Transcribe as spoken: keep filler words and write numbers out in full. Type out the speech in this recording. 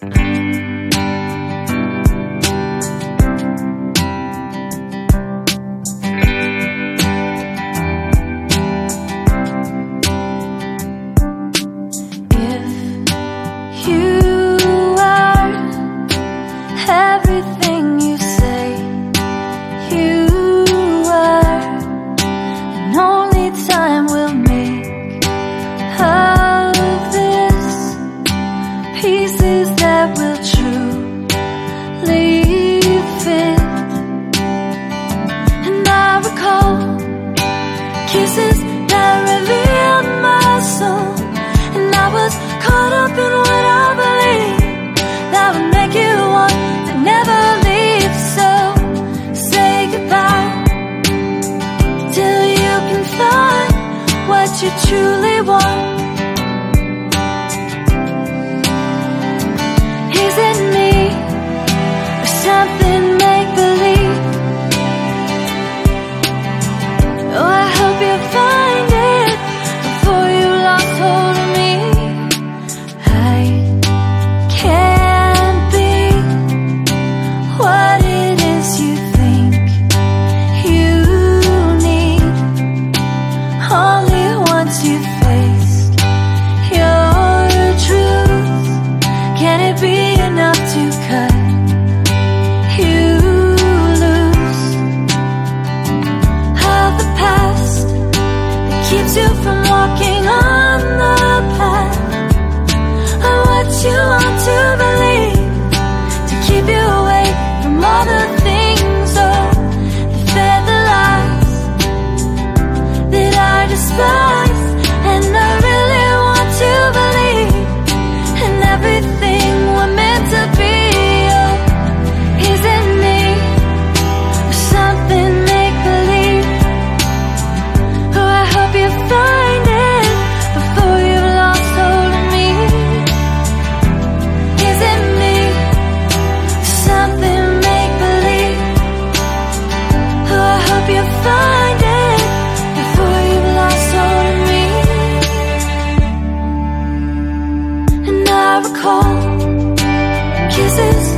Everything you say, you are, and only time will make of this pieces that will truly fit. And I recall kisses that revealed my soul, and I was caught up in what I believed that would make you want to never leave. So say goodbye till you can find what you truly want. Is it me or something make-believe? Oh, I hope you find it before you lost hold of me. I can't be what it is you think you need. Only once you've faced your truth can it be enough to cut you loose of the past that keeps you from walking on the path of what you want to believe, to keep you away from all the things, oh, that fed the lies that I despise. And I really want to believe in everything we're meant to be. Oh, is it me or something make-believe? Oh, I hope you find it before you've lost hold of me. Is it me or something make-believe? Oh, I hope you find it before you've lost hold of me. And I recall kisses